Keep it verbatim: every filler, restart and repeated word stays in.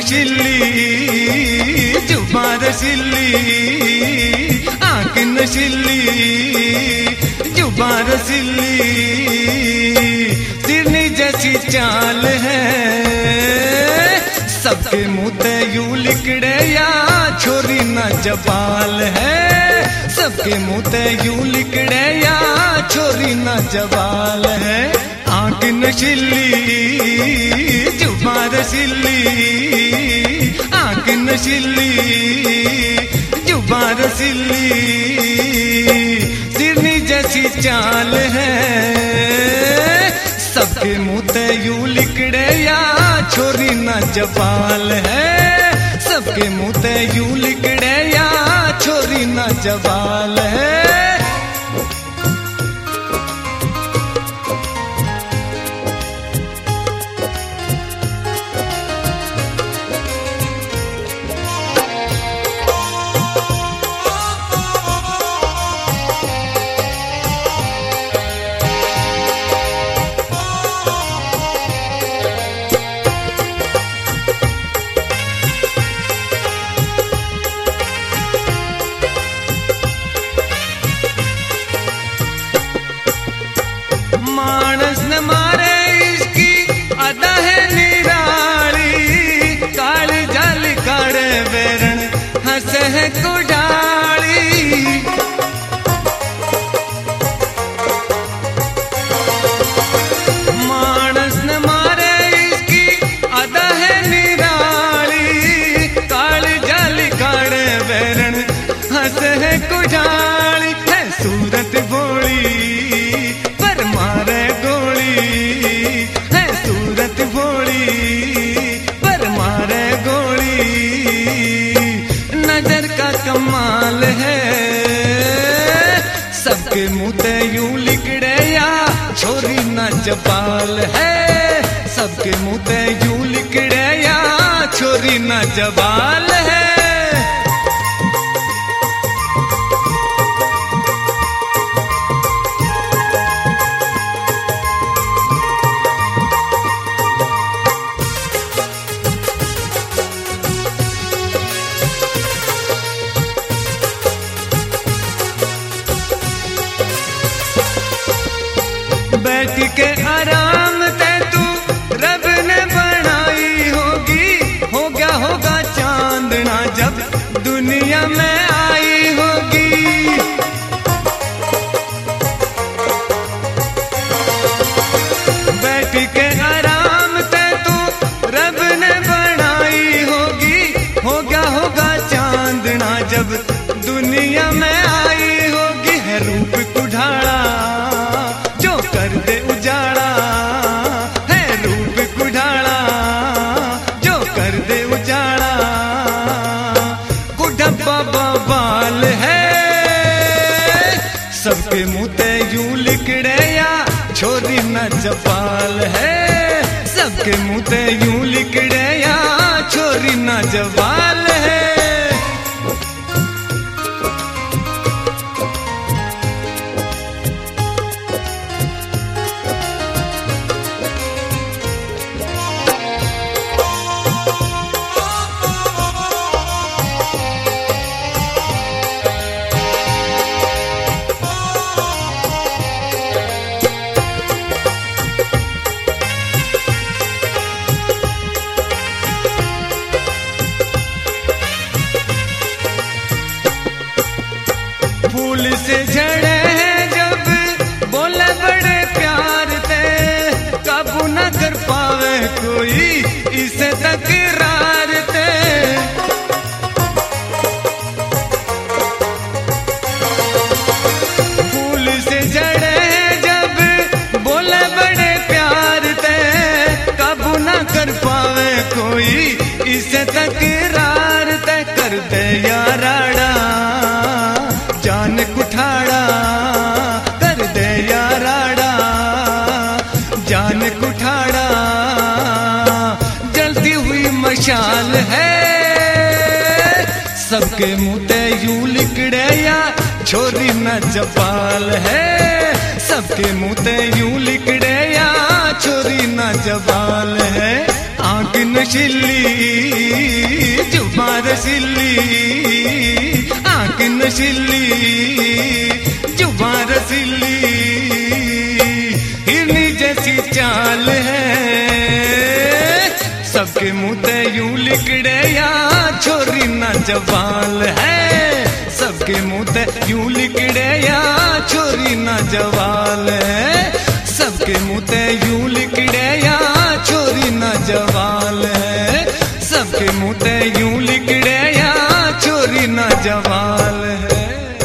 नशीली जुबान रसीली, आंख नशीली जुबान रसीली, सिरनी जैसी चाल है, सबके मुंह ते यूं लिकड़े या छोरी न जबाल है, सबके मुंह ते यूं लिकड़े या छोरी न जबाल है। आंख नशीली जुबान रसीली, आंख नशीली जुबान रसीली, सिरनी जैसी चाल है, सबके मुंह ते यूं लिकड़े या छोरी न जबाल है, सबके मुंह ते यूं लिकड़े या छोरी न जबाल है। मानस न मारे इसकी अदा है निराली, काल जाल काड़े बेरन हंस है कुडाली, मानस न मारे इसकी अदा है निराली, काल जाल काड़े बेरन हंस है कुडाली, है सूरत भोली मारे गोली, है सूरत भोली पर मारे गोली, नजर का कमाल है, सबके मुंह ते यूं लिकड़े या छोरी न जबाल है, सबके मुंह ते यूं लिकड़े या छोरी न जबाल है। बैठ के आराम ते तू रब ने बनाई होगी, हो गया होगा चांदना जब दुनिया में आई होगी, बैठ के आराम ते तू रब ने बनाई होगी, हो गया होगा चांदना जब दुनिया में आई होगी, है रूप कुढ़ाड़ा कर दे उजाड़ा, है रूप कुढ़ाड़ा जो कर दे उजाड़ा, कुढ़प्पा बाल है, सबके मुंह ते यूं लिकड़े या छोरी न जबाल है, सबके मुंह ते यूं लिकड़े या छोरी न जबाल है। फूल से झड़े हैं जब बोले बड़े प्यार ते, काबू न कर पावे कोई इसे तकरार ते, फूल से झड़े हैं जब बोले बड़े प्यार ते, काबू न कर पावे कोई इसे तकरार ते, कर दे याराड़ा जान कुठाड़ा, कर दे याराड़ा जान कुठाड़ा, जलती हुई मशाल है, सबके मुंह ते यूं लिकड़े या छोरी न जबाल है, सबके मुंह ते यूं लिकड़े या छोरी न जबाल है। आंख नशीली जुबा रसीली आंख नशीली, जुबा रसीली हिरनी जैसी चाल है, सबके मुंह ते यूं लिकड़े या छोरी ना जवाल है, सबके मुंह ते यूं लिकड़े या छोरी ना जवाल है, सबके मुंह ते यूं लिकड़े या छोरी ना जवाल है, सबके मुंह ते यूं लिकड़े या छोरी ना जवाल।